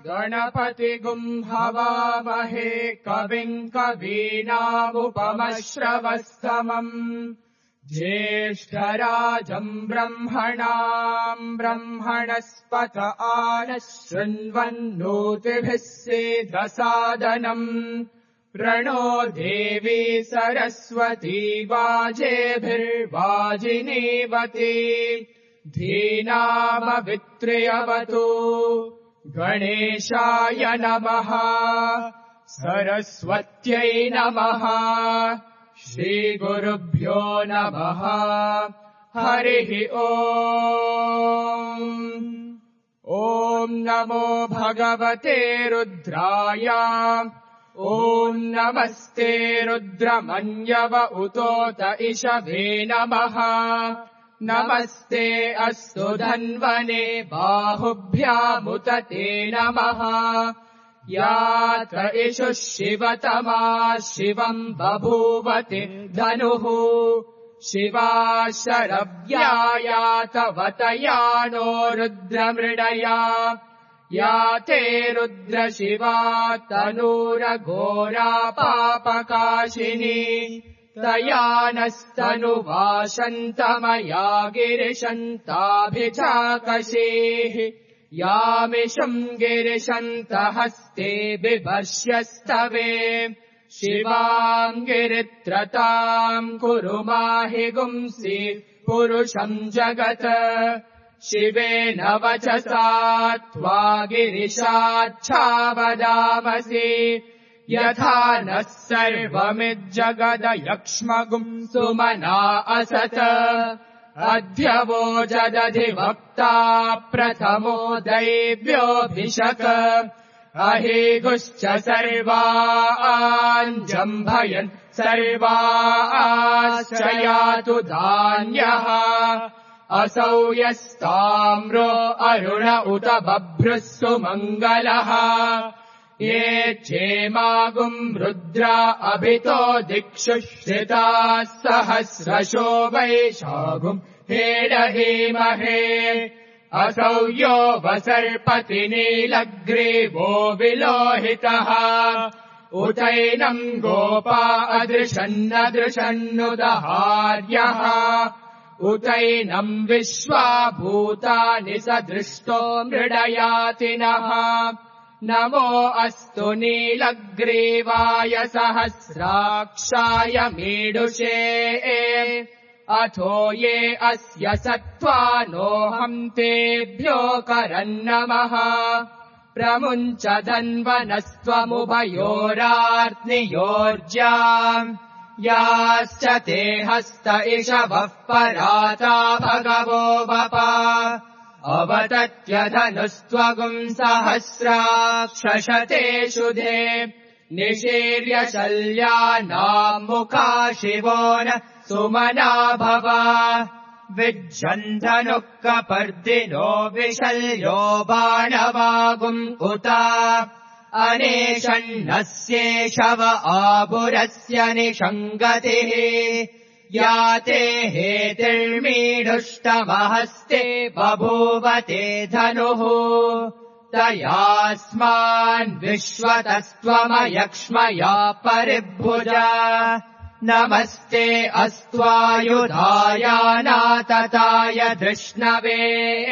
गणपतिगुं हवामहे कविम् कवीनामुपमश्रवस्तमम् ज्येष्ठराजम् ब्रह्मणाम् ब्रह्मणस्पत आनः शृण्वन्नोतिभिः सेदसादनम् प्रणो देवी सरस्वती वाजेभिर्वाजिनीवती धीनामवित्र्यवतु गणेशाय नमः सरस्वत्यै नमः श्रीगुरुभ्यो नमः हरिः ॐ नमो भगवते रुद्राय ॐ नमस्ते रुद्रमन्यव उतोत इषवे नमः नमस्ते अस्तु धन्वने बाहुभ्यामुत ते नमः यात इषुः शिवतमा शिवम् बभूवति धनुः शिवा शरव्यायातवतया नो रुद्रमृडया या ते रुद्रशिवा तनूरघोरा पापकाशिनी तया नस्तनुवासन्तमया गिरिशन्ताभिचाकशीः यामिषुम् गिरिशन्तहस्ते बिभर्ष्यस्तवे शिवाम् गिरित्रताम् कुरु माहि गुंसि पुरुषम् जगत् शिवेन वचसा त्वा गिरिशाच्छावदामसि यथा नः सर्वमिज्जगदयक्ष्मगुम् सुमना असत अध्यवो जदधिवक्ता प्रथमो दैव्योऽभिषक अहेगुश्च सर्वाञ्जम्भयन् सर्वाश्च यातु धान्यः असौ यस्ताम्रो अरुण उत बभ्रुः सुमङ्गलः ये क्षेमागुम् रुद्रा अभितो दिक्षु श्रिताः सहस्रशो वैशागुम् हेडहीमहे असौ यो वसर्पति नीलग्रीवो विलोहितः उतैनम् गोपा अदृशन्नदृशन्नुदहार्यः उतैनम् विश्वा भूतानि सदृष्टो मृडयातिनः नमो अस्तु नीलग्रीवाय सहस्राक्षाय मीडुषे अथो ये अस्य सत्त्वानोऽहम् तेभ्यो करन्नमः प्रमुञ्च धन्वनस्त्वमुभयोरार्त्नियोर्जाम् याश्च ते हस्त इषवः पराता भगवो वपा अवतत्यधनुस्त्वगुम् सहस्राक्षशते शुधे निशीर्य शल्यानाम् मुखा शिवो न सुमना भव विज्झन्धनुः कपर्दिनो विशल्यो बाणवागुम् उत अनेशन्नस्येषव आबुरस्य निषङ्गतिः याते हेतिर्मीढुष्टमहस्ते बभूवते धनुः तयास्मान् विश्वतस्त्वमयक्ष्मया परिभुजा नमस्ते अस्त्वायुधायानातताय धृष्णवे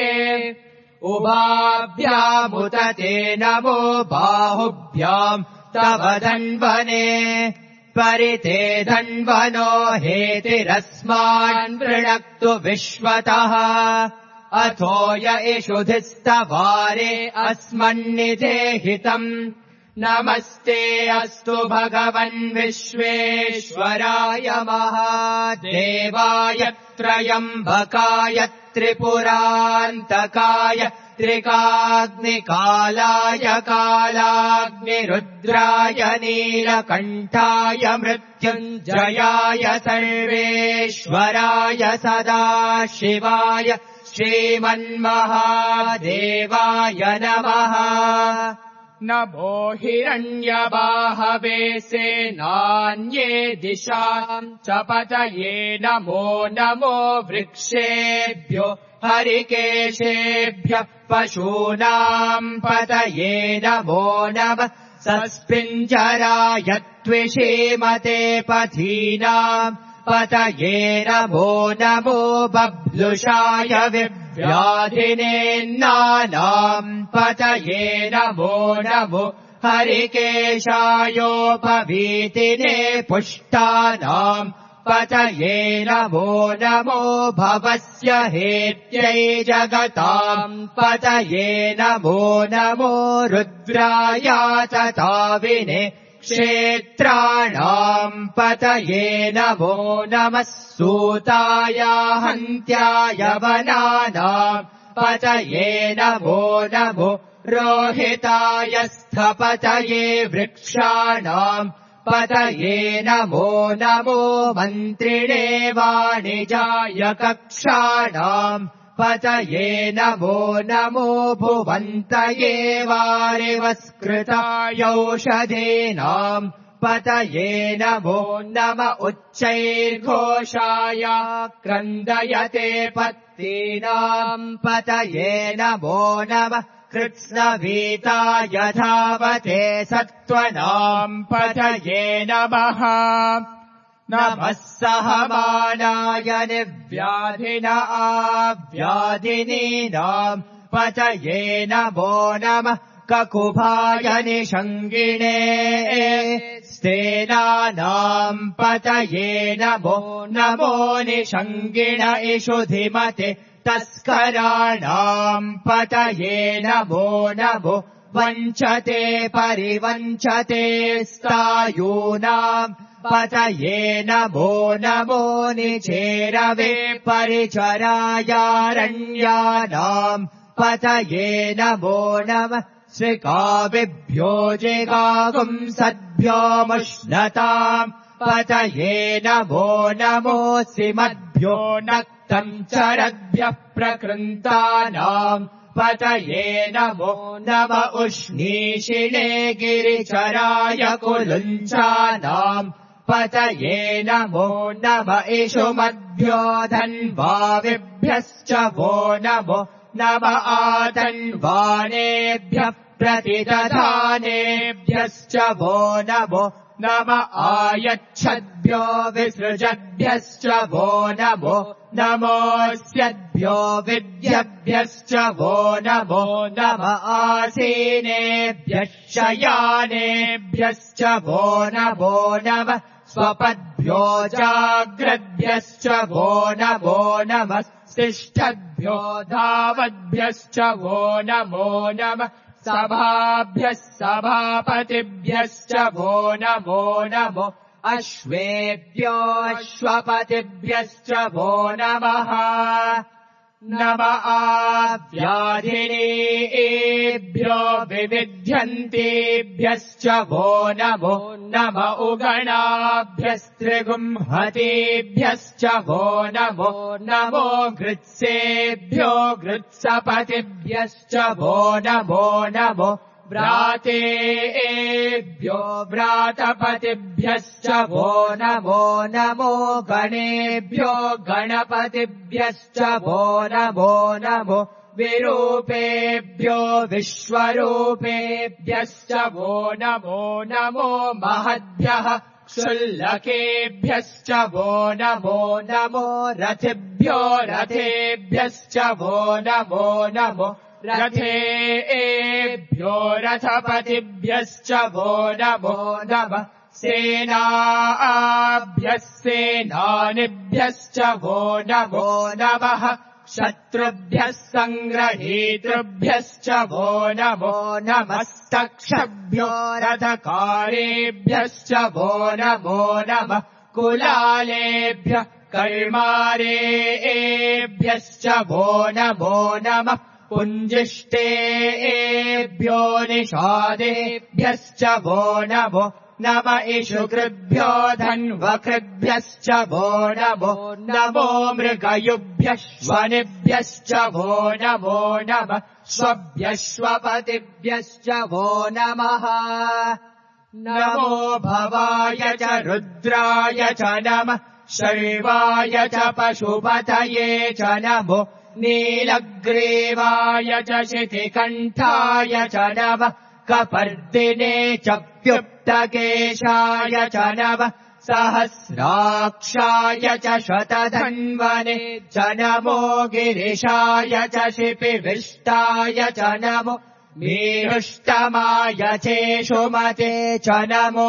उभाभ्यामुत ते नमो बाहुभ्याम् तव धन्वने परिते धन्वनो हेतिरस्मान् वृणक्तु विश्वतः अथो य इषुधिस्तवारे अस्मन्निधेहितम् नमस्ते अस्तु भगवन् विश्वेश्वराय महादेवाय त्रयम्बकाय त्रिपुरान्तकाय त्रिकाग्निकालाय कालाग्निरुद्राय नीलकण्ठाय मृत्युञ्जयाय सर्वेश्वराय सदाशिवाय श्रीमन्महादेवाय नमः नमो हिरण्यबाहवे सेनान्ये दिशाम् च पतये नमो नमो वृक्षेभ्यो हरिकेशेभ्यः पशूनाम् पतये नमो नमः सस्पिञ्जराय त्विषीमते पथीनाम् पतये नमो नमो बभ्लुषाय विव्याधिनेन्नानाम् पतये नमो नमो हरिकेशायोपवीतिने पुष्टानाम् पतये नमो नमो भवस्य हेत्यै जगताम् पतये नमो नमो रुद्रायातताविने क्षेत्राणाम् पतये नमो नमः सूताय हन्त्याय वनानाम् पतये नमो नमो रोहिताय स्थपतये वृक्षाणाम् पतये नमो नमो मन्त्रिणे वाणिजाय कक्षाणाम् पतये नमो नमो भुवन्तये वारिवस्कृतायौषधीनाम् पतये नमो नम उच्चैर्घोषाय क्रन्दयते पत्तीनाम् पतये नमो नमः कृत्स्नवीताय धावते सत्त्वनाम् पतये नमः नमः सहमानाय निर्व्याधिन आव्याधिनीनाम् पतये नमो नमः ककुभाय निषङ्गिणे स्तेनानाम् पतये नमो नमो निषङ्गिण इषुधिमते तस्कराणाम् पतये नमो नमो वञ्चते परिवञ्चते स्तायूनाम् पतये नमो नमो निचेरवे परिचरायारण्यानाम् पतये नमो नमः श्रिकाविभ्यो जिगागुंसद्भ्यो मुष्णताम् पतये नमो नमोऽसिमद्भ्यो नक्तम् चरद्भ्यः प्रकृन्तानाम् पतये नमो नम उष्णीषिणे गिरिचराय कुलुञ्चानाम् पतये नमो नम इषुमद्भ्यो धन्वाविभ्यश्च वो नमो नम आधन्वानेभ्यः प्रतिदधानेभ्यश्च वो नमो नम आयच्छद्भ्यो विसृजद्भ्यश्च वो नमो नमोऽस्यद्भ्यो विद्यभ्यश्च वो नमो नम आसीनेभ्यः शयानेभ्यश्च वो नमो नमः स्वपद्भ्यो जाग्रद्भ्यश्च वो नमो नमः तिष्ठद्भ्यो धावद्भ्यश्च वो नमो नमः सभाभ्यः सभापतिभ्यश्च वो नमो नमो अश्वेभ्यो अश्वपतिभ्यश्च वो नमः नम आव्याधिनेभ्यो विविध्यन्तेभ्यश्च वो नमो नम उगणाभ्यस्त्रिगुंहतेभ्यश्च वो नमो नमो गृत्सेभ्यो गृत्सपतिभ्यश्च वो नमो नमो व्रातेभ्यो व्रातपतिभ्यश्च वो नमो नमो गणेभ्यो गणपतिभ्यश्च वो नमो नमो विरूपेभ्यो विश्वरूपेभ्यश्च वो नमो नमो महद्भ्यः क्षुल्लकेभ्यश्च वो नमो नमो रथिभ्यो रथेभ्यश्च वो नमो नमो रथेभ्यो रथपतिभ्यश्च वो नमो नमः सेनाभ्यः सेनानिभ्यश्च वो नमो नमः शत्रुभ्यः सङ्ग्रहीतृभ्यश्च वो नमो नमस्तक्षभ्यो रथकारेभ्यश्च वो नमो नमः कुलालेभ्यः कर्मारेभ्यश्च वो नमो नमः पुञ्जिष्टेभ्यो निषादेभ्यश्च वो नमो नम इषुकृभ्यो धन्वकृभ्यश्च वो नमो नमो मृगयुभ्यश्वनिभ्यश्च वो नमो नमः स्वभ्यश्वपतिभ्यश्च वो नमः नमो भवाय च रुद्राय च नमः शर्वाय च पशुपतये च नमो नीलग्रीवाय च शितिकण्ठाय च नमः कपर्दिने च प्युक्तकेशाय च नमः सहस्राक्षाय च शतधन्वने च नमो गिरिशाय च शिपिविष्टाय च नमो मेरुष्टमाय चेषुमते च नमो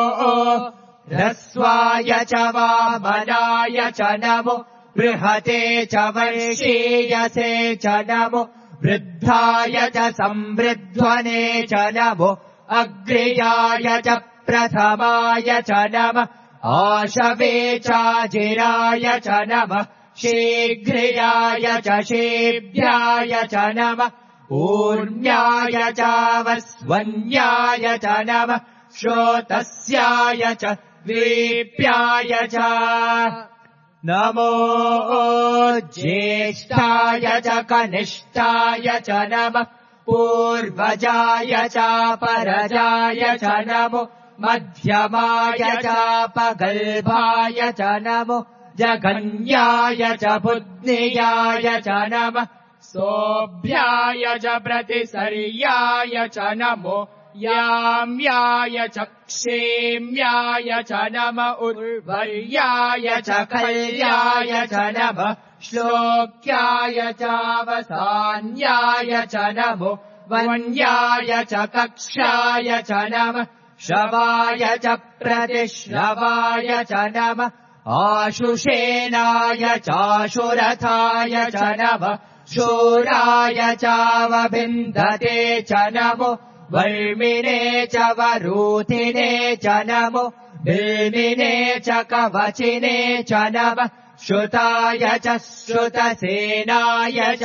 ह्रस्वाय च वामनाय च नमो बृहते च वर्षीयसे च नमो वृद्धाय च संवृध्वने च नमो अग्र्याय च प्रथमाय च नमः आशवे चाजिराय च नमः शीघ्रियाय च शेभ्याय च नमः ऊर्ण्याय चावस्वन्याय च नमः श्रोतस्याय च द्वीप्याय च नमो ज्येष्ठाय च कनिष्ठाय च नमः पूर्वजाय चापरजाय च नमो मध्यमाय चापगल्भाय च नमो जघन्याय च बुद्धियाय च नमः सोऽभ्याय च प्रतिसर्याय च नमो याम्याय च क्षेम्याय च नम उर्वर्याय च कल्याय च नमः श्लोक्याय चावसान्याय च नमो वन्याय च कक्षाय च नमः श्रवाय च प्रतिश्रवाय च नमः आशुषेनाय चाशुरथाय च नमः शूराय चावबिन्दते च नमो वर्मिने च वरूथिने च नमो बिल्मिने च कवचिने च नमः श्रुताय च श्रुतसेनाय च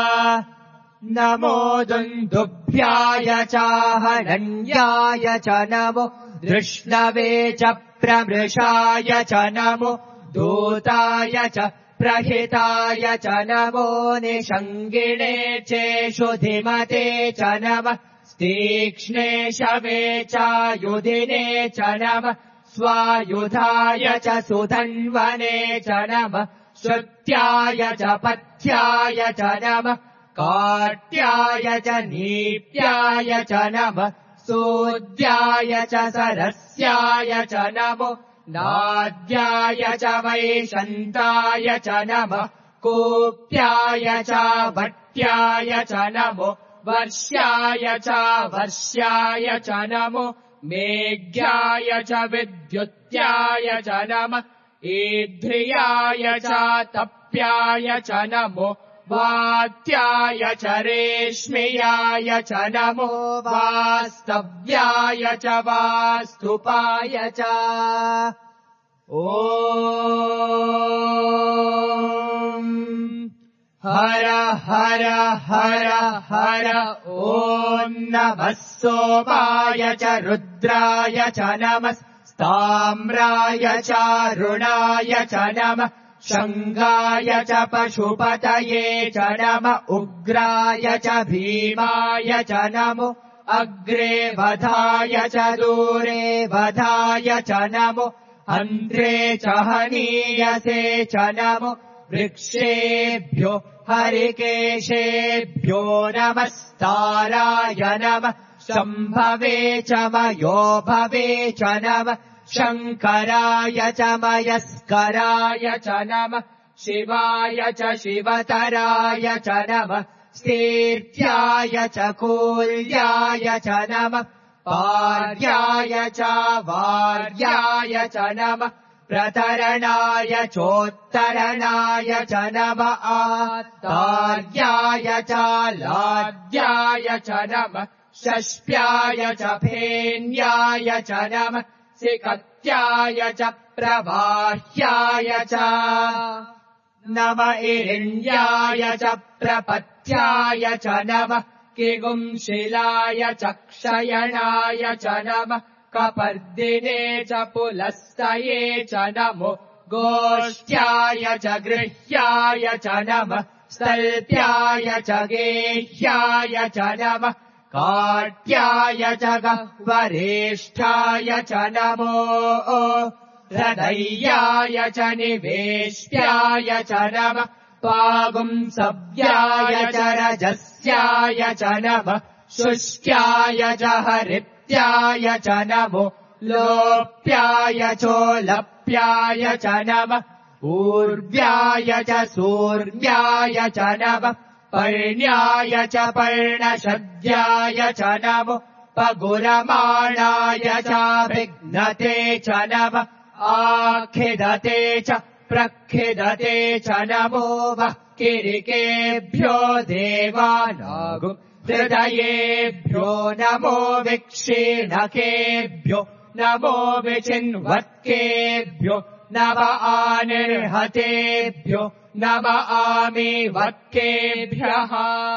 नमो दुन्दुभ्याय चाहनन्याय च नमो धृष्णवे च प्रमृषाय च नमो दूताय च प्रहिताय च नमो निषङ्गिणे चेषुधिमते च नमः तीक्ष्णे शवे चायुधिने च नमः स्वायुधाय च सुधन्वने च नमः श्रुत्याय च पथ्याय च नमः काट्याय च नीप्याय च नमः सूद्याय च सरस्याय च नमो नाद्याय च वैशन्ताय च नमः कूप्याय च भट्याय च नमो वर्ष्याय च वर्ष्याय च नमो मेघ्याय च विद्युत्याय च नमः ईध्रियाय च तप्याय च नमो वात्याय च रेश्मियाय च नमो वास्तव्याय च वास्तुपाय च हर हर हर हर ॐ नमः सोमाय च रुद्राय च नमः ताम्राय चारुणाय च नमः शङ्गाय च पशुपतये च नमः उग्राय च भीमाय च नमो अग्रे वधाय च दूरे वधाय च नमो अन्ध्रे च हनीयसे च नमो वृक्षेभ्यो हरिकेशेभ्यो नमस्ताराय नमः शम्भवे च मयो भवे च नमः शङ्कराय च मयस्कराय च नमः शिवाय च शिवतराय च नमः स्तीर्थ्याय च कूल्याय च नमः पार्याय च वार्याय च नमः प्रतरणाय चोत्तरणाय च नमः आत्तार्याय च लाद्याय च नमः षष्प्याय च फेन्याय च नमः सिकत्याय च प्रवाह्याय च नम इरिण्याय च प्रपथ्याय च नमः किगुंशिलाय च क्षयणाय च नमः कपर्दिने च पुलस्तये च नमो गोष्ठ्याय च गृह्याय च नमः स्तल्प्याय च गेह्याय च नमः काट्याय च गह्वरेष्ठाय च नमो हृदय्याय च निवेष्ट्याय च नमः पागुंसव्याय च रजस्याय च नमः शुष्क्याय च हरित्याय च नमो लोप्याय चोलप्याय च नमः ऊर्व्याय च सूर्व्याय च नमः पर्ण्याय च पर्णशद्याय च नमो पगुरमाणाय चाभिघ्नते च नमः आखिदते च प्रखिदते च नमो वः किरिकेभ्यो देवानागुं हृदयेभ्यो नमो विक्षीणकेभ्यो नमो विचिन्वत्केभ्यो नम आनिर्हतेभ्यो नम आमीवत्केभ्यः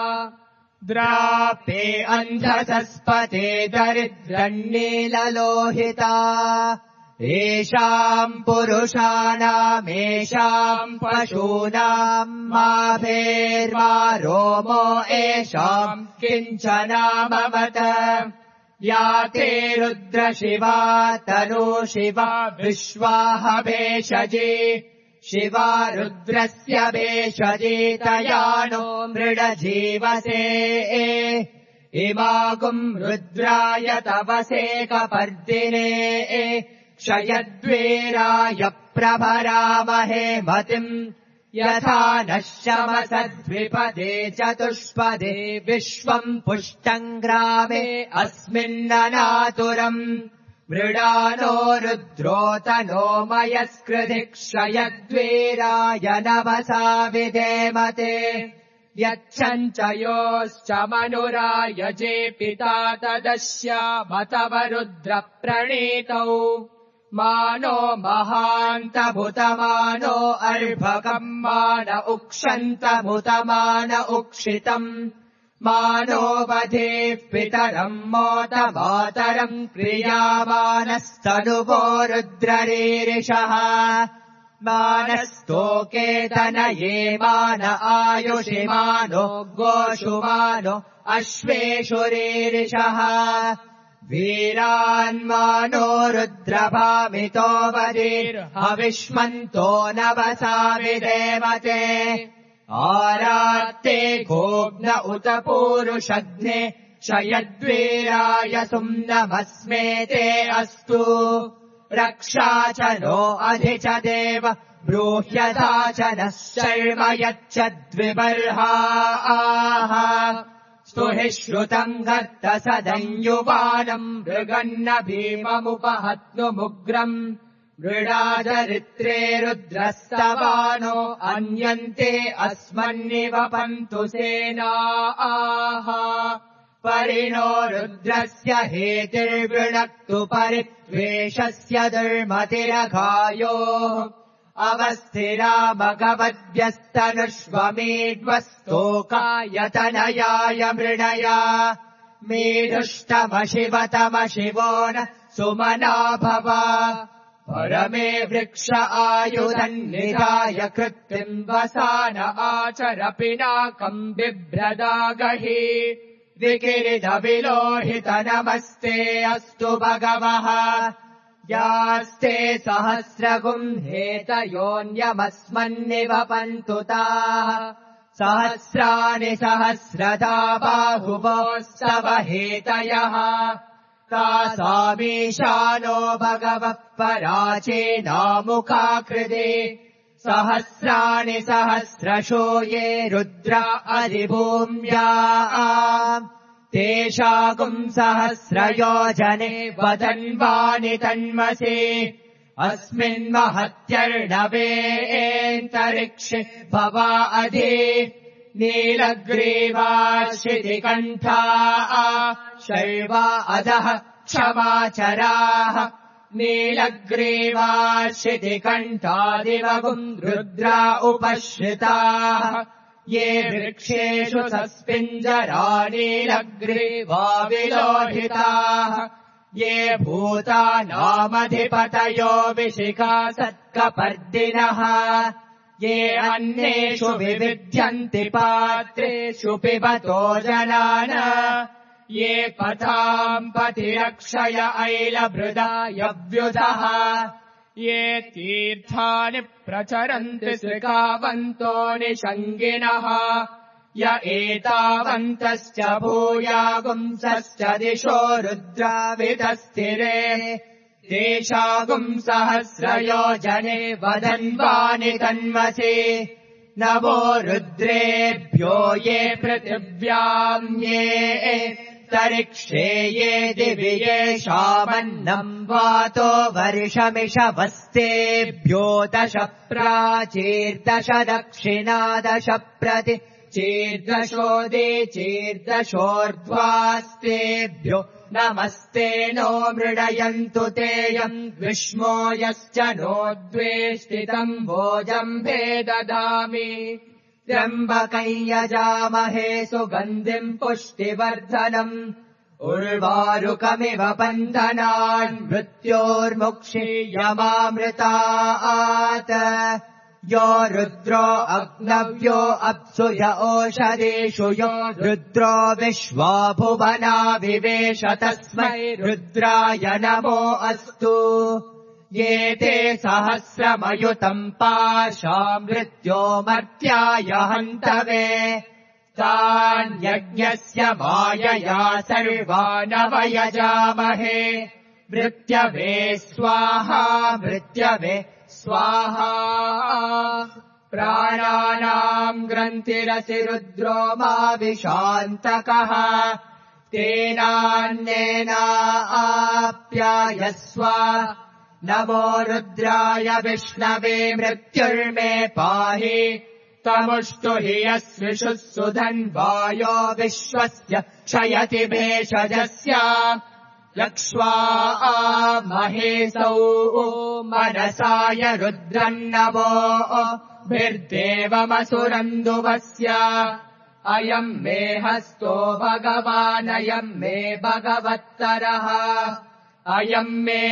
द्रापे अन्धसस्पते दरिद्रन्नीललोहिता येषाम् पुरुषाणामेषाम् पशूनाम् माभेर्मा रोमो येषाम् किञ्चनामवत या ते रुद्रशिवा तनु शिवा विश्वाह भेषजे शिवा रुद्रस्य भेषजे तया नो मृडजीवसे इमागुम् रुद्राय तवसे कपर्दिने क्षयद्वेराय प्रभरामहे मतिम् यथा नः शमसद्विपदे चतुष्पदे विश्वम् पुष्टम् ग्रामे अस्मिन्ननातुरम् मृडानो रुद्रोतनो मयस्कृधि क्षयद्वेराय नवसा विधेमते यच्छम् च योश्च मनुराय जे पिता तदस्यामतव रुद्रप्रणीतौ मानो महान्तभूतमानो अर्भकम् मान उक्षन्तभूतमान उक्षितम् मानो वधेः पितरम् मोत मातरम् प्रियामानस्तनुवो रुद्ररीरिषः मानस्तोकेतनये मान आयुषि मानो गोषु मानो अश्वेषु रीरिषः वीरान्मानो रुद्रभामितो वधीर्हविष्मन्तो नवसा विधेमते आरात्ते गोग्न उत पूरुषघ्ने क्षयद्वीराय सुम्नमस्मेते अस्तु रक्षा च नो अधि च देव ब्रूह्यथा च नः शर्म यच्छद्विबर्हाः स्तुहि श्रुतम् गर्त सदञ्युवानम् मृगन्न भीममुपहत्नुमुग्रम् मृडादरित्रे रुद्रस्तवानो अन्यन्ते अस्मन्निवपन्तु सेनाः परिणो रुद्रस्य हेतिर्वृणक्तु परित्वेषस्य दुर्मतिरघायोः अवस्थिरा मघवद्भ्यस्तनुष्वमीड्वस्तोकायतनयाय मृणया मेढुष्टमशिवतमशिवो न सुमना भव परमे वृक्ष आयुधन्निधाय कृत्तिम् वसान आचर पिनाकम् बिभ्रदागहि विकिरिदविलोहित नमस्ते अस्तु भगवः यास्ते सहस्रगुम् हेतयोऽन्यमस्मन्निवपन्तु ताः सहस्राणि सहस्रधा बाहुवोस्तव हेतयः तासामीशानो भगवः पराचेनामुखाकृते सहस्राणि सहस्रशो ये रुद्रा अधिभूम्या तेषागुम् सहस्रयोजने वदन्वानि तन्मसे अस्मिन्महत्यर्णवेऽन्तरिक्षे भवा अधि नीलग्रीवा शितिकण्ठा शैवा अधः क्षमाचराः नीलग्रीवा शितिकण्ठादिवगुम् रुद्रा उपश्रिताः ये वृक्षेषु सस्पिञ्जरा नीलग्रीवा विलोहिताः ये भूतानामधिपतयो विशिखा सत्कपर्दिनः ये अन्येषु विविध्यन्ति पात्रेषु पिबतो जनान ये पथाम् पतिरक्षय ऐलभृदायव्युधः ये तीर्थानि प्रचरन्ति श्रिकावन्तो निषङ्गिनः य एतावन्तश्च भूयागुंसश्च दिशो रुद्रावितस्थिरे तेषागुंसहस्रयोजने वदन्वानि तन्मसि नवो रुद्रेभ्यो ये पृथिव्याम् ये तरिक्षे ये दिवि येषामन्नम् वातो वर्षमिषवस्तेभ्यो 10 प्राचीर्दश दक्षिणा 10 प्रति चीर्दशोदे चीर्दशोर्ध्वास्तेभ्यो नमस्ते नो मृडयन्तु तेयम् विष्मो यश्च नो द्वेष्टितम् भोजम्भे ददामि त्र्यम्बकम् यजामहे सुगन्धिम् पुष्टिवर्धनम् उर्वारुकमिव बन्धनान् मृत्योर्मुक्षीयमामृतात् यो रुद्रो अग्नव्यो अप्सु य ओषधेषु यो रुद्रो विश्वा भुवना विवेश तस्मै रुद्राय नमो अस्तु ये ते सहस्रमयुतम् पाशामृत्यो मर्त्याय हन्तवे तान् यज्ञस्य मायया सर्वानवयजामहे मृत्यवे स्वाहा मृत्यवे स्वाहा प्राणानाम् ग्रन्थिरसि रुद्रो मा विशान्तकः तेनान्येनाप्यायस्व नमो रुद्राय विष्णवे मृत्युर्मे पाहि तमुष्टु हि यस्विषुः सुधन्वायो विश्वस्य क्षयति भेषजस्य लक्ष्वा महेशौ मनसाय रुद्रन्नवो भिर्देवमसुरन्दुवस्य अयम् मे हस्तो भगवानयम् मे भगवत्तरः अयम् मे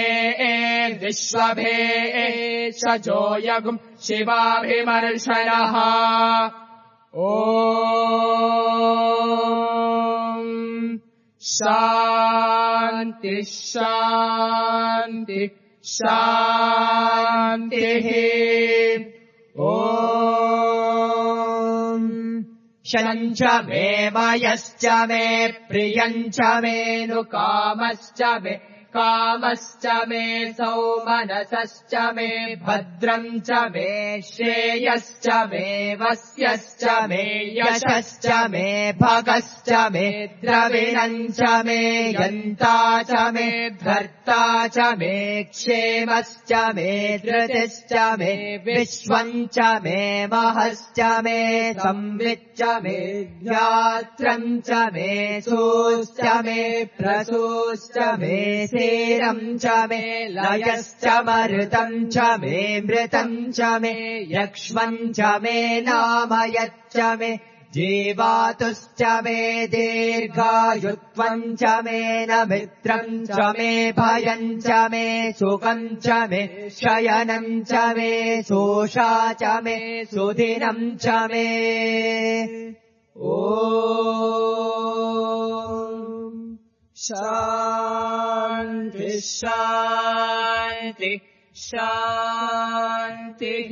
विश्वभेषजो यगुम् शिवाभिमर्शनः ॐ शान्ति शान्ति शान्तिः ॐ शनम् च मे मयश्च मे प्रियम् च मेऽनुकामश्च मे कामश्च मे सौमनसश्च मे भद्रम् च मे श्रेयश्च मे वस्यश्च मे यशश्च मे भगश्च मे द्रविणम् च मे यन्ता च मे धर्ता च मे क्षेमश्च मे धृतिश्च मे विश्वम् च मे महश्च मे संविच्च मे ज्ञात्रम् च मे सूश्च मे प्रसूश्च मे सेरम् च मे लयश्च मरुतम् च मे मृतम् च मे यक्ष्मम् च मे नामयच्च मे जीवातुश्च मे दीर्घायुत्वम् च मे न मित्रम् च मे भयम् च मे सुखम् च मे शयनम् च मे शोषा च मे सुदिनम् च मे ॐ शान्ति शान्ति शान्तिः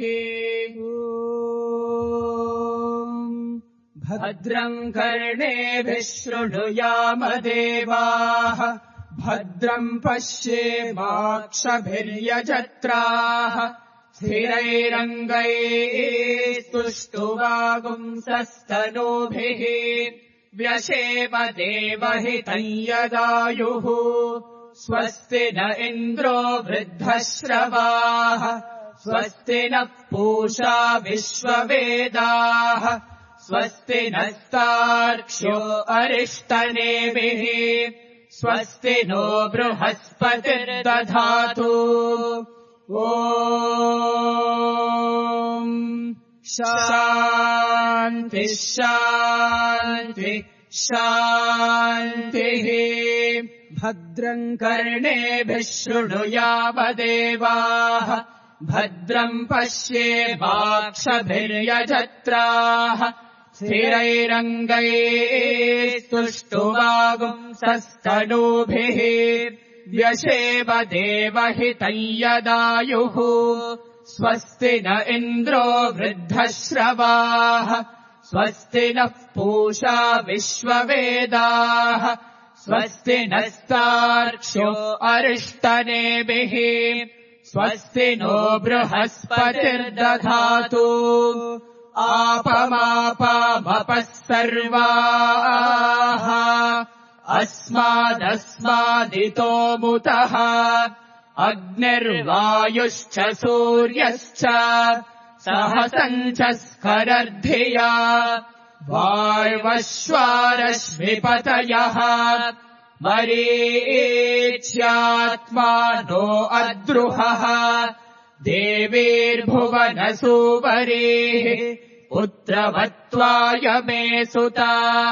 भद्रम् कर्णेभिः शृणुयाम देवाः भद्रम् पश्येमाक्षभिर्यजत्राः स्थिरैरङ्गैस्तुष्टुवागुंसस्तनूभिः व्यशेम देवहितम् यदायुः स्वस्ति न इन्द्रो वृद्धश्रवाः स्वस्ति नः पूषा विश्ववेदाः स्वस्ति नस्तार्क्ष्यो अरिष्टनेमिः स्वस्ति नो बृहस्पतिर्दधातु ॐ शान्ति शान्ति शान्तिः भद्रम् कर्णेभिः शृणुयामदेवाः भद्रम् पश्येमाक्षभिर्यजत्राः स्थिरैरङ्गैस्तुष्टुवागुंसस्तनूभिः व्यशेम देवहितं यदायुः स्वस्ति न इन्द्रो वृद्धश्रवाः स्वस्ति नः पूषा विश्ववेदाः स्वस्ति नस्तार्क्ष्यो अरिष्टनेमिः स्वस्ति नो बृहस्पतिर्दधातु आपमापामपः सर्वाः अस्मादस्मादितो मुतः अग्निर्वायुश्च सूर्यश्च सहसञ्च स्खरर्धिया वार्वश्वारश्मिपतयः मरीच्यात्मा नो अद्रुहः देवीर्भुवनसूवरेः पुत्रवत्त्वाय मे सुता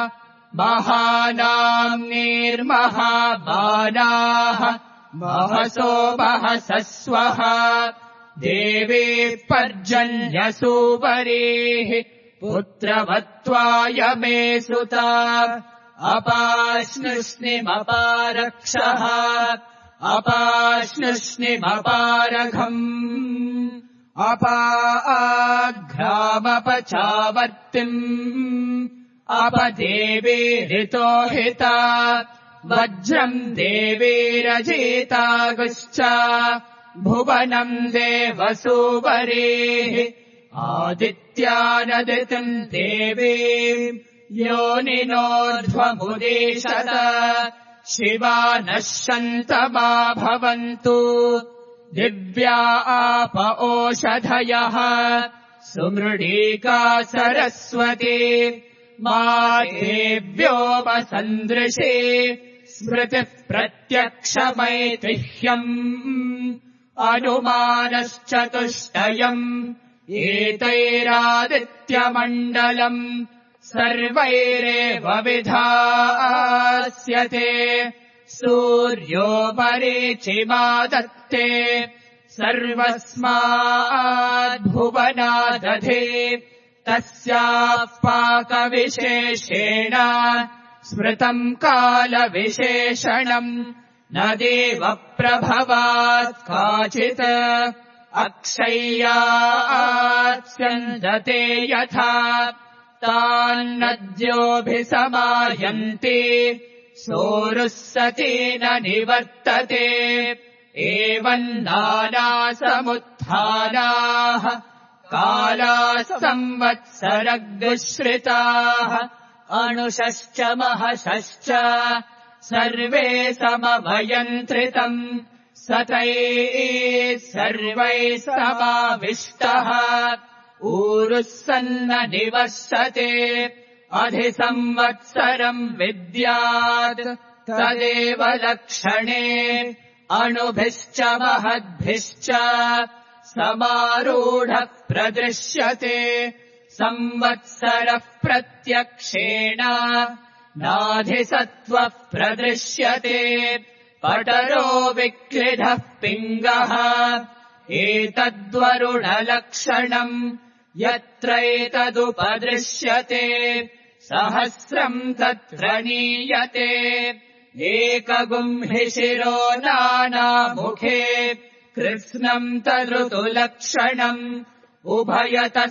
महानाम्नीर्महाबालाः महसो महसस्वः देवी पर्जन्यसूवरेः पुत्रवत्त्वाय मे सुता अपाश्नुष्णिमपारक्षः अपाश्नुष्णिमपारघम् अपाघ्रामपचावर्तिम् अपदेवीरितो हिता वज्रम् देवीरजेतागुश्च भुवनम् देवसूवरेः आदित्यानदितिम् देवीम् योनिनोर्ध्वमुदेशत शिवा नश्यन्तमा भवन्तु दिव्या आप ओषधयः सुमृडीका सरस्वती मातेभ्योपसन्दृशे स्मृतिः प्रत्यक्षमैतिह्यम् अनुमानश्चतुष्टयम् एतैरादित्यमण्डलम् सर्वैरेव विधास्यते सूर्यो मरीचिमादत्ते सर्वस्माद्भुवनादधे तस्याः पाकविशेषेण स्मृतम् कालविशेषणम् न देवप्रभवात् काचित् अक्षय्यात्स्यन्दते यथा तान्नद्योऽभिसमायन्ते सोरुः सतेन निवर्तते एवम् नानासमुत्थानाः कालाः संवत्सरगुश्रिताः अणुषश्च महषश्च सर्वे समभयन्त्रितम् सतैः सर्वैः समाविष्टः ऊरुः सन्न निवर्षते अधिसंवत्सरम् विद्यात् तदेव लक्षणे अणुभिश्च महद्भिश्च समारूढः प्रदृश्यते संवत्सरः प्रत्यक्षेण नाधिसत्त्वः प्रदृश्यते पटरो विक्लिढः पिङ्गः एतद्वरुणलक्षणम् यत्रैतदुपदृश्यते सहस्रम् तत्र नीयते एकगुंहि शिरो नानामुखे कृत्स्नम् तदृतुलक्षणम् उभयतः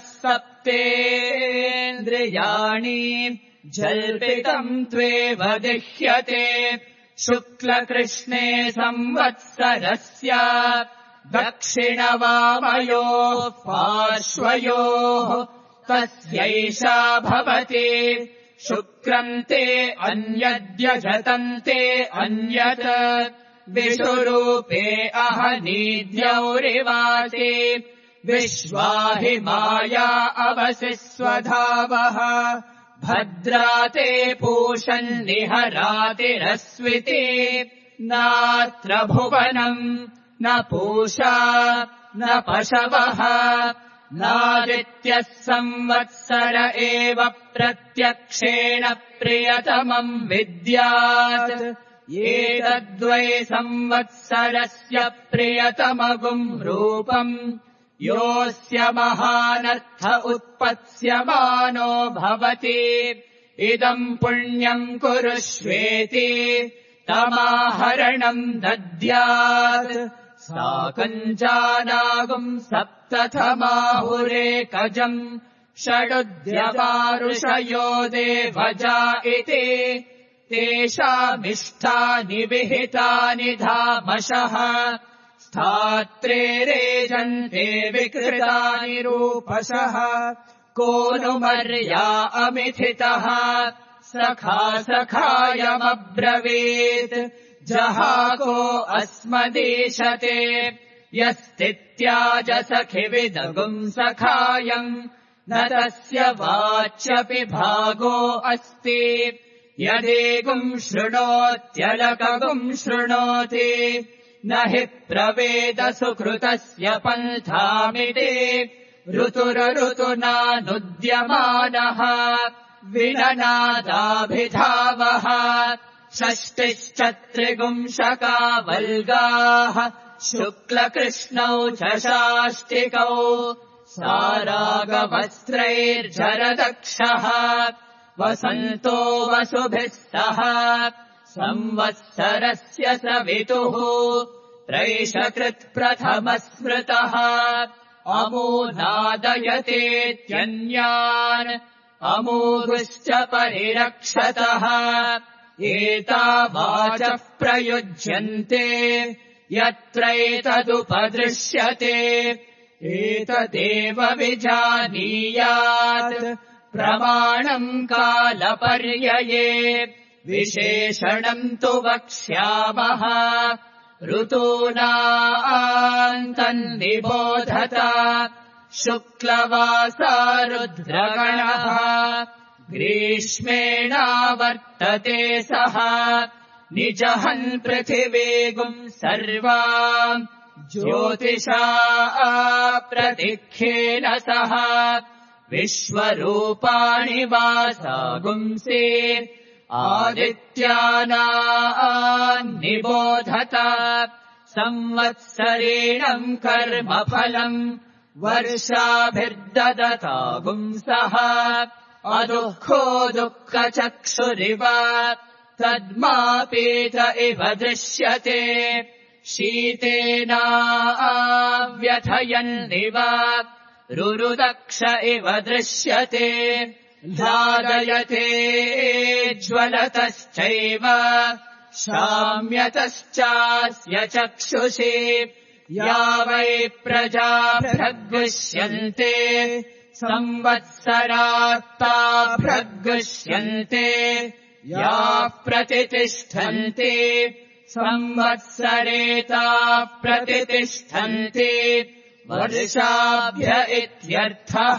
सप्तेन्द्रियाणि जल्पितम् त्वेव दिह्यते शुक्लकृष्णे संवत्सरस्य दक्षिणवामयोः पार्श्वयोः तस्यैषा भवति शुक्रम् ते अन्यद्यजतन्ते अन्यत् विषुरूपे अहनीद्यौरिवासे विश्वाहि माया अवसि स्वधावः भद्राते पूषन्निहरातिरस्विति नात्र भुवनम् न पूषा न पशवः नादित्यः संवत्सर एव प्रत्यक्षेण प्रियतमम् विद्यात् एतद्वै संवत्सरस्य प्रियतमगुम् रूपम् योऽस्य महानर्थ उत्पत्स्यमानो भवति इदम् पुण्यम् कुरुष्वेति तमाहरणम् दद्यात् साकञ्चानागुम् सप्तथमाहुरेकजम् षडुद्यमारुषयो देवजा इति तेषामिष्टानि विहितानि धामशः स्थात्रे रेजन्ते विकृतानि रूपशः को नु मर्या अमिथितः सखा सखायमब्रवीत् जहाको अस्मदीशते यस्तित्याज सखिविदगुम् सखायम् न तस्य वाच्यपि भागो अस्ति यदेगुम् शृणोत्यलकगुम् शृणोति न हि प्रवेद सुकृतस्य पन्थामिति ऋतुरऋतुनानुद्यमानः विननादाभिधावः षष्टिश्चत्रिगुंशका वल्गाः शुक्लकृष्णौ च शाष्टिकौ सारागवस्त्रैर्जरदक्षः वसन्तो वसुभिः सह संवत्सरस्य सवितुः त्रैशकृत्प्रथमः स्मृतः अमूनादयतेत्यन्यान् अमूरुश्च परिरक्षतः एतावाचः प्रयुज्यन्ते यत्रैतदुपदृश्यते एतदेव विजानीयात् प्रमाणम् कालपर्यये विशेषणम् तु वक्ष्यामः ऋतूनान्तन्निबोधत शुक्लवासा रुद्रगणः ग्रीष्मेणावर्तते सः निजहन् पृथिवीगुम् सर्वाम् ज्योतिषा प्रतिख्येन सह विश्वरूपाणि वासागुंसि आदित्यानान्निबोधत संवत्सरेणम् कर्मफलम् वर्षाभिर्ददतागुंसः अदुःखो दुःखचक्षुरिव तद्मापीत इव दृश्यते शीतेनाव्यथयन्निव रुरुदक्ष इव दृश्यते ह्लादयते ज्वलतश्चैव शाम्यतश्चास्य चक्षुषि या वै प्रजाभ्यग्विष्यन्ते संवत्सरात्ताभ्यग्विष्यन्ते याः प्रतितिष्ठन्ति संवत्सरेता प्रतितिष्ठन्ति वर्षाभ्य इत्यर्थः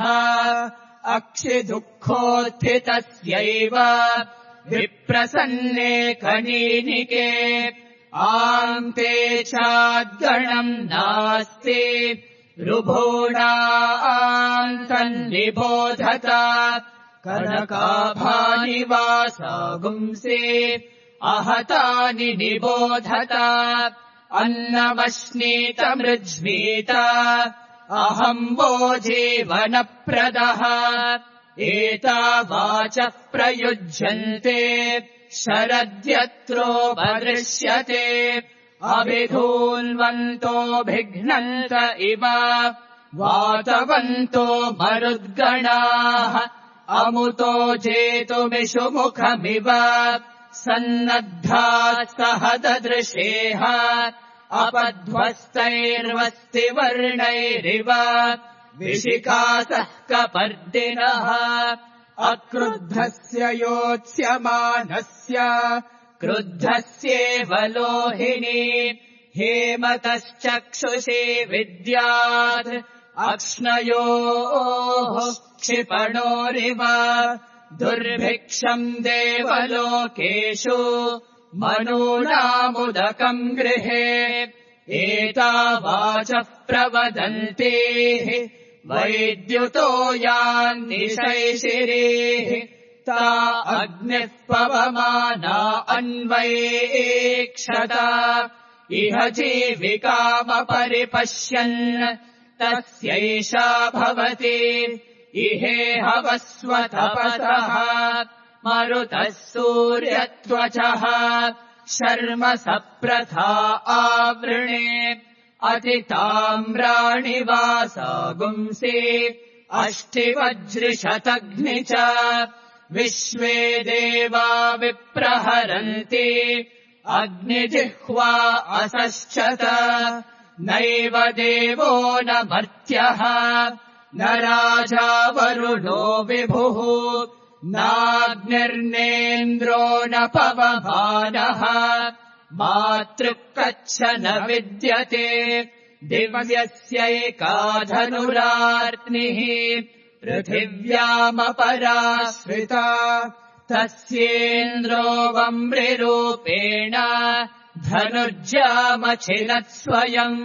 अक्षिदुःखोत्थितस्यैव विप्रसन्ने कनीनिके आन्ते चाद्गणम् नास्ति ऋभूणान्तन्निबोधत कनकाभानि वासागुंसि आहतानि निबोधत अन्नवश्नीतमृज्मीत अहम् वो जीवनप्रदः एतावाचः प्रयुज्यन्ते शरद्यत्रोपदृश्यते अभिधून्वन्तोऽभिघ्नन्त इव वातवन्तो मरुद्गणाः अमुतो जेतुमिषुमुखमिव सन्नद्धाः सह ददृशेः अपध्वस्तैर्वस्तिवर्णैरिव विशिखासः कपर्दिनः अक्रुद्धस्य योत्स्यमानस्य क्रुद्धस्येव लोहिनी हेमतश्चक्षुषी विद्यात् अक्ष्णयोः क्षिपणोरिव दुर्भिक्षम् देवलोकेषु मनूनामुदकम् गृहे एतावाचः प्रवदन्तेः वैद्युतो यान्निशैशिरेः ता अग्निः पवमाना अन्वैक्षत इह जीविकामपरिपश्यन् तस्यैषा भवति इहेहवस्वतपसः मरुतः सूर्यत्वचः शर्म सप्रथा आवृणे अतिताम्राणि वासागुंसि अष्टिवज्रिशतग्नि च विश्वे देवा विप्रहरन्ति अग्निजिह्वा असश्चत नैव देवो न मर्त्यः न राजा वरुणो विभुः नाग्निर्नेन्द्रो न पवमानः मातृक्कच्छ न विद्यते दिव्यस्यैका धनुरार्त्निः पृथिव्यामपराश्रिता तस्येन्द्रो वम्रिरूपेण धनुर्जामचिनत्स्वयम्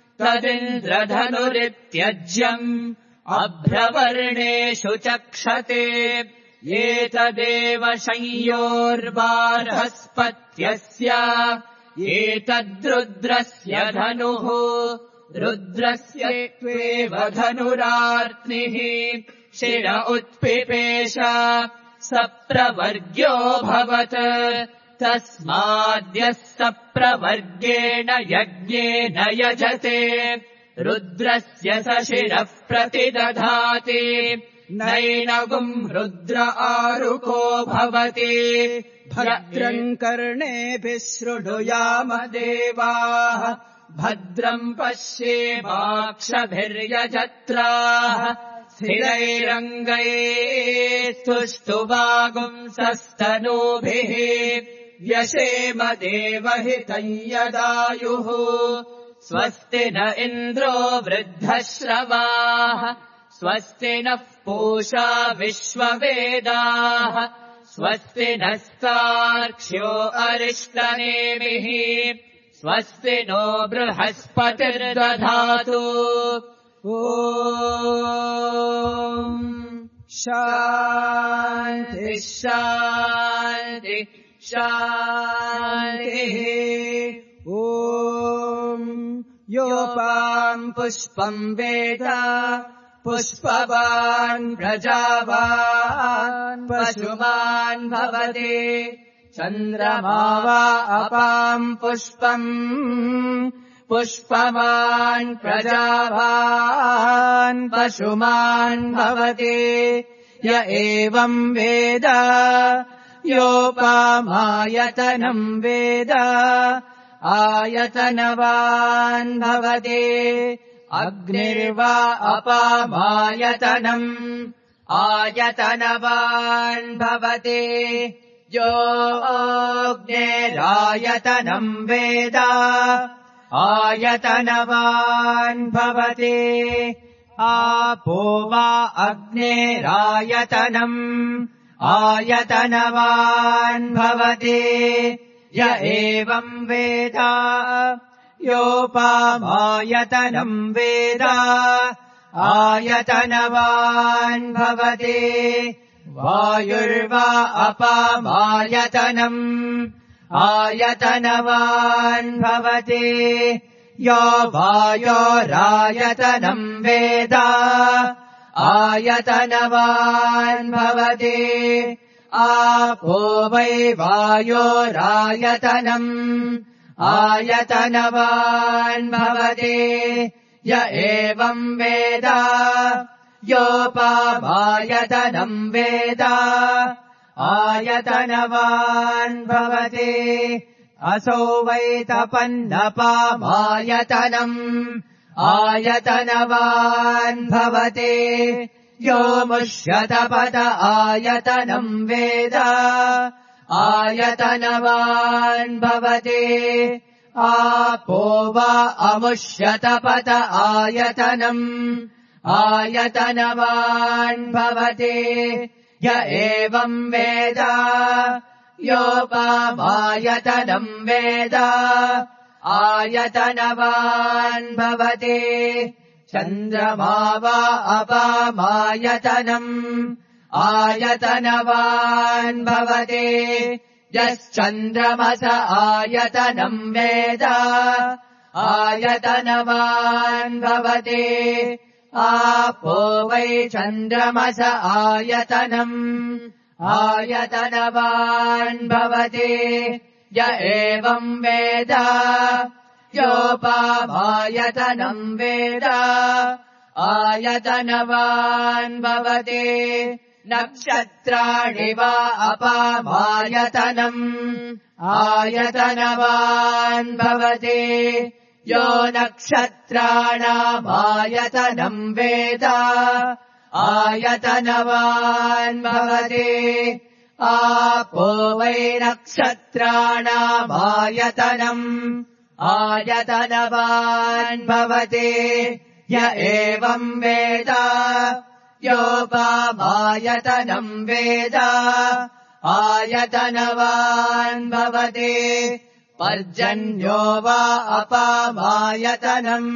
तदिन्द्रधनुरित्यज्यम् अभ्रवर्णेषु चक्षते एतदेव संयोर्बार्हस्पत्यस्य एतद्रुद्रस्य धनुः रुद्रस्य त्वेव धनुरार्त्निः शिर उत्पिपेश सप्रवर्ग्योऽभवत् तस्माद्यः सप्रवर्गेण यज्ञेन यजते रुद्रस्य स शिरः प्रतिदधाति नैनगुम् रुद्र आरुको भवति भद्रम् कर्णेभिः शृणुयाम देवाः भद्रम् पश्येमाक्षभिर्यजत्राः स्थिरैरङ्गैः स्तुष्टुवागुंसस्तनूभिः व्यशेम देवहितम् यदायुः स्वस्ति न इन्द्रो वृद्धश्रवाः स्वस्ति नः पूषा विश्ववेदाः स्वस्ति नस्तार्क्ष्यो अरिष्टनेमिः स्वस्ति नो बृहस्पतिर्दधातु ॐ शान्ति शान्ति शान्तिः ॐ योपाम् पुष्पम् वेद पुष्पवान् प्रजावान् पशुमान् भवति चन्द्रमा वा अपाम् पुष्पम् पुष्पवान् प्रजावान् पशुमान् भवति य एवम् वेद योपामायतनम् वेद आयतनवान् भवति अग्निर्वा अपामायतनम् आयतनवान् भवति यो अग्निरायतनम् वेद आयतनवान् भवति आपो वा अग्निरायतनम् आयतनवान् भवति य एवम् वेद योपामायतनम् वेद आयतनवान् भवति वायुर्वा अपामायतनम् आयतनवान् भवति यो वायोरायतनम् वेद आयतनवान् भवति आपो वै वायोरायतनम् आयतनवान् भवति य एवम् वेद योपामायतनम् वेद आयतनवान् भवति असौ वै तपन्नपामायतनम् आयतनवान् भवति यो मुष्यतपद आयतनम् वेद आयतनवान् भवति आपो वा अमुष्यतपद आयतनम् आयतनवान् भवति य एवम् वेद योपामायतनम् वेद आयतनवान् भवति चन्द्रमा वा अपामायतनम् आयतनवान् भवति यश्चन्द्रमस आयतनम् वेद आयतनवान् भवति आपो वै चन्द्रमस आयतनम् आयतनवान् भवति य एवम् वेद योपामायतनम् वेद आयतनवान् भवति नक्षत्राणि वा अपामायतनम् आयतनवान् भवति यो नक्षत्राणामायतनम् वेद आयतनवान् भवति आपो वै नक्षत्राणामायतनम् आयतनवान् भवति य एवम् वेद योपामायतनम् वेद आयतनवान् भवति पर्जन्यो वा अपामायतनम्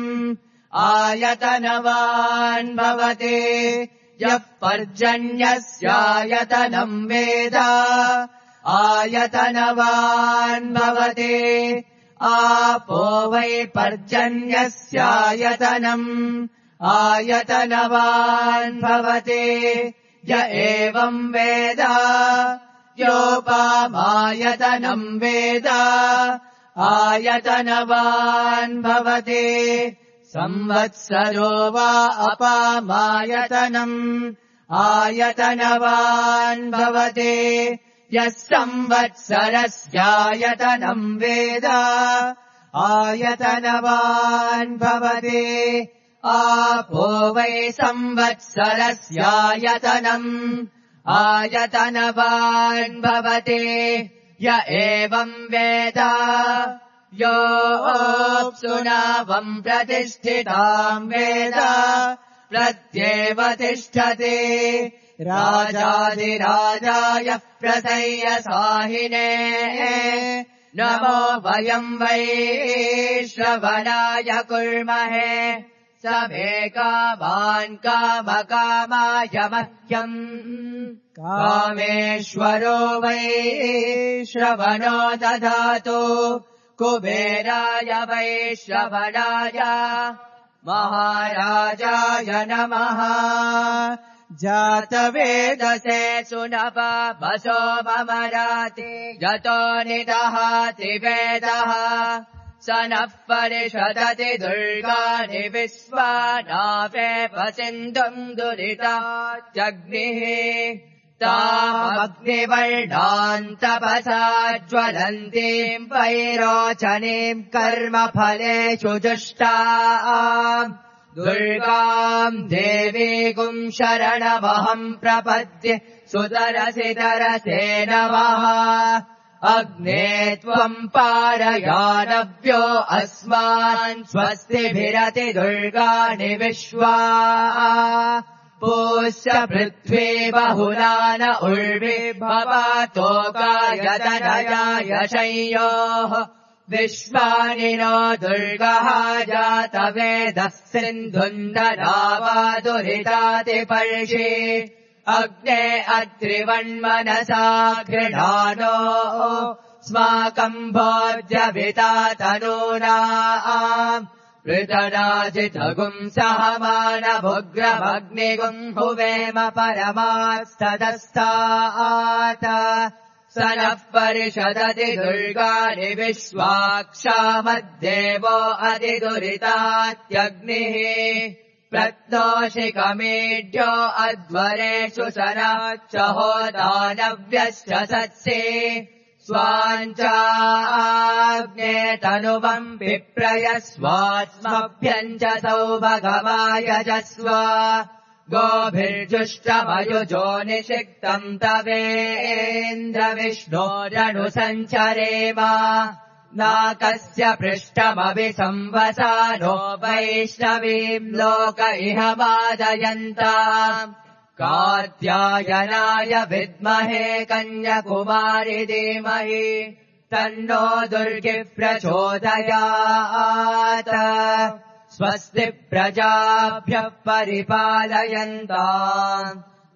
आयतनवान् भवति यः पर्जन्यस्यायतनम् वेद आयतनवान् भवति आपो वै पर्जन्यस्यायतनम् आयतनवान् भवति य एवम् वेद योपामायतनम् वेद आयतनवान् भवति संवत्सरो वा अपामायतनम् आयतनवान् भवति यः संवत्सरस्यायतनम् वेद आयतनवान् भवति आपो वै संवत्सरस्यायतनम् आयतनवान् भवति य एवम् वेद योऽप्सुनावम् प्रतिष्ठिताम् वेद प्रत्येव तिष्ठति राजाधिराजाय प्रसय्यसाहिने नमो वयम् वै श्रवणाय कुर्महे स मे कामान् कामकामाय मह्यम् कामेश्वरो वै श्रवणो ददातु कुबेराय वै श्रवणाय महाराजाय नमः जातवेदसे सुनप वसो ममराति यतो निदहाति वेदः स नः परिषदति दुर्गाणि विश्वानावेप सिन्धुम् दुरितात्यग्निः तामग्निवर्णाम् तपसा ज्वलन्तीम् वैरोचनीम् कर्मफलेषु जुष्टाम् दुर्गाम् देवीगुम् शरणमहम् प्रपद्ये सुतरसि तरसे नमः अग्ने त्वम् पारयानव्यो अस्मान् स्वस्तिभिरति दुर्गाणि विश्वा पूष्य पृथ्वी बहुलान उर्वी भवतोकायतनयाय शय्योः विश्वानि नो दुर्गः जातवेदः सिन्धुन्दरावादुरितातिपर्षि अग्ने अत्रिवन्मनसा गृहाणो स्माकम् भोज्यविता तनूनाम् पृतनाजितगुम् सहमानभुग्रमग्निगुम् हुवेम परमास्तदस्तात् स नः परिषदति दुर्गाणि विश्वाक्षामद्देवो अधिदुरितात्यग्निः प्रत्नोषिकमेढ्यो अध्वरेषु शराच्च होदानव्यश्च सत्से स्वाञ्चाग्ने तनुवम् विप्रयस्वात्मभ्यम् च सौभगमायजस्व गोभिर्जुष्टमयुजो निषिक्तम् तवेन्द्रविष्णोरनुसञ्चरेम नाकस्य पृष्ठमभि संवसानो वैष्णवीम् लोक इह वादयन्ताम् कात्यायनाय विद्महे कन्याकुमारि धीमहि तन्नो दुर्गिः प्रचोदयात् स्वस्ति प्रजाभ्यः परिपालयन्ताम्